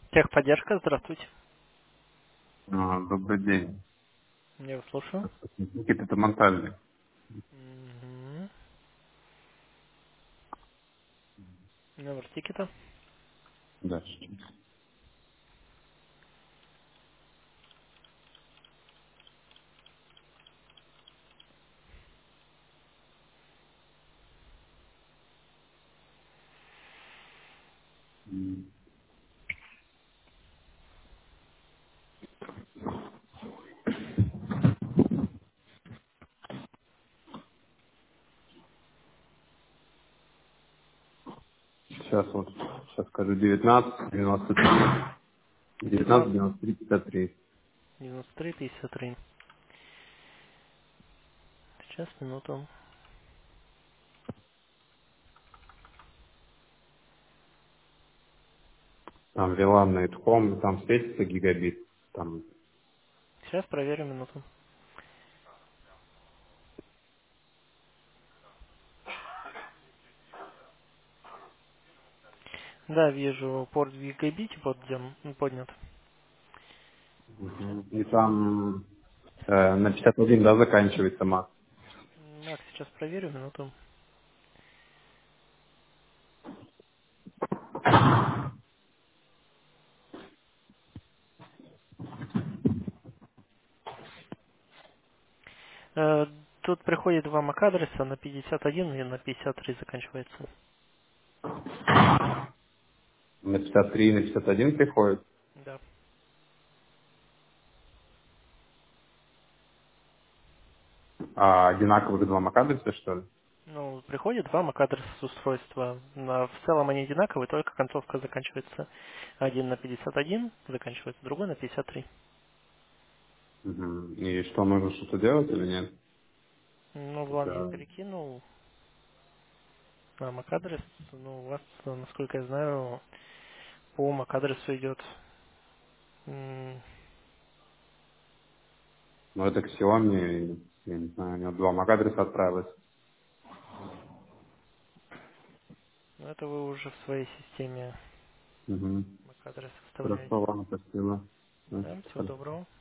Техподдержка, здравствуйте. Добрый день. Я вас слушаю. Никита, это монтажник. Мгм. Номер тикета. Да. Сейчас вот, сейчас скажу, 19, 93, 19, 19, 93, 53. 93, 53. Сейчас, минуту. Там VLAN на Home, там светится гигабит. Там, Сейчас проверю минуту. Да, вижу, порт в гигабите поднят. и там на 51, да, заканчивается мат. Так, сейчас проверю минуту. Тут приходит два MAC-адреса на 51 и на 53 заканчивается. На 53 и на 51 приходит. Да. А одинаковых два MAC-адреса, что ли? Ну, приходит два MAC-адреса с устройства. В целом они одинаковые, только концовка заканчивается. Один на 51 заканчивается, другой на 53. Мгм. И что, нужно что-то делать или нет? Ну, вам я Это, перекинул на MAC-адрес. Ну, у вас, насколько я знаю, по MAC-адресу идет. ну, это Xiaomi, я не знаю, у него два MAC-адреса отправилось. Ну, это вы уже в своей системе Угу. MAC-адрес Хорошо, вставляете. ладно, спасибо. Да, всего Хорошо. доброго.